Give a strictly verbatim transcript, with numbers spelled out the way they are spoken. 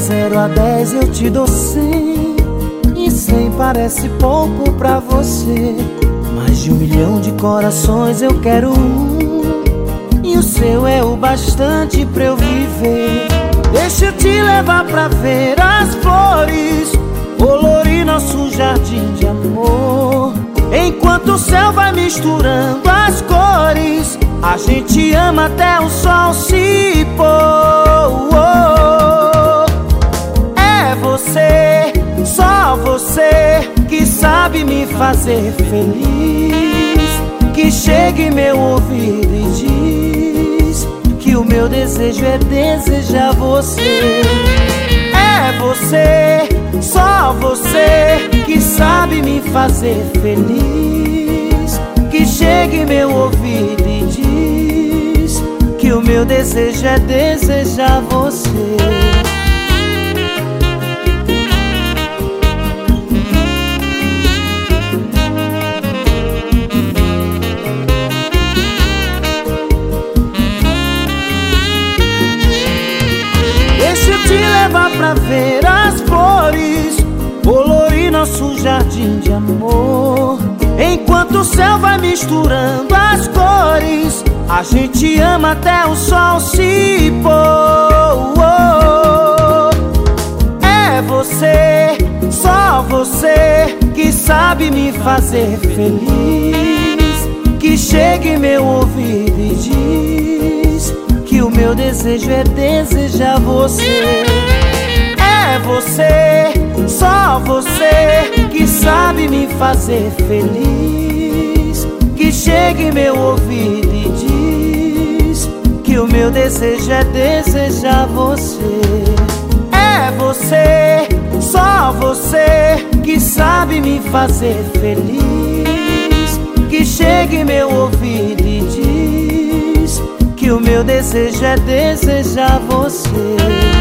zero a dez eu te dou cem, e cem parece pouco pra você. Mais de um milhão de corações eu quero um, e o seu é o bastante pra eu viver. Deixa eu te levar pra ver as flores, colorir nosso jardim de amor. Enquanto o céu vai misturando as cores, a gente ama até o sol se pôr. É você, só você, que sabe me fazer feliz, que chega em meu ouvido e diz que o meu desejo é desejar você. É você, só você, que sabe me fazer feliz, que chega em meu ouvido e diz que o meu desejo é desejar você. Deixa eu te levar pra ver as flores, colorir nosso jardim de amor. Enquanto o céu vai misturando as cores, a gente ama até o sol se pôr. É você, só você, que sabe me fazer feliz, que chega em meu ouvido e diz que o meu desejo é desejar você. É você, só você, que sabe me fazer feliz, que chega em meu ouvido e diz que o meu desejo é desejar você. É você, só você, que sabe me fazer feliz, que chega em meu ouvido e diz que o meu desejo é desejar você.